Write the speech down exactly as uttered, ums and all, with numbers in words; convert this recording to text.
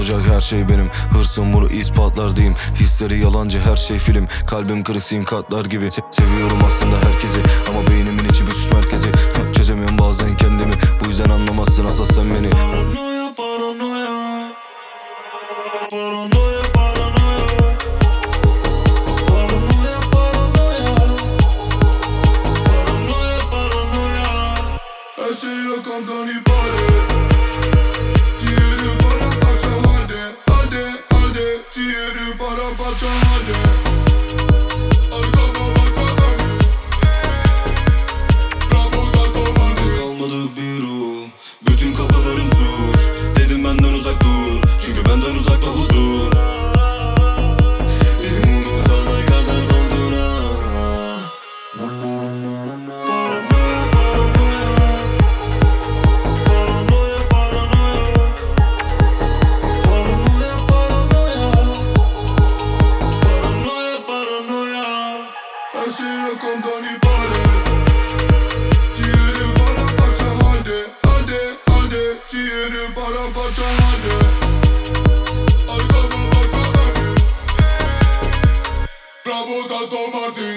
olacak her şey benim. Hırsım bunu ispatlar diyeyim. Hisleri yalancı, her şey film. Kalbim kırık sim katlar gibi. Se- Seviyorum aslında herkesi ama beynimin içi bir süs merkezi. Ha, Çözemiyorum bazen kendimi, bu yüzden anlamazsın asla sen beni. Paranoya, paranoya. Paranoya, paranoya. Paranoya, paranoya. Paranoya, paranoya. Her şey rakamdan ibaret. Ciğerim paramparça halde. Halde, halde. Ciğerim paramparça halde. Arkama bakamam. Bravo, Zastomardi. Kalmadı bir ruh, bütün kapılarım suç. Dedim benden uzak dur, çünkü benden uzakta huzur. Dedim unutana kadar doldura. Paranoya, paranoya. Paranoya, paranoya. Paranoya, paranoya. Paranoya, paranoya. Her şey rakamdan ibaret. Ciğerim paramparça halde. Halde, halde. Ciğerim paramparça halde. Arkama bakamam. Bravo, Zastomardi.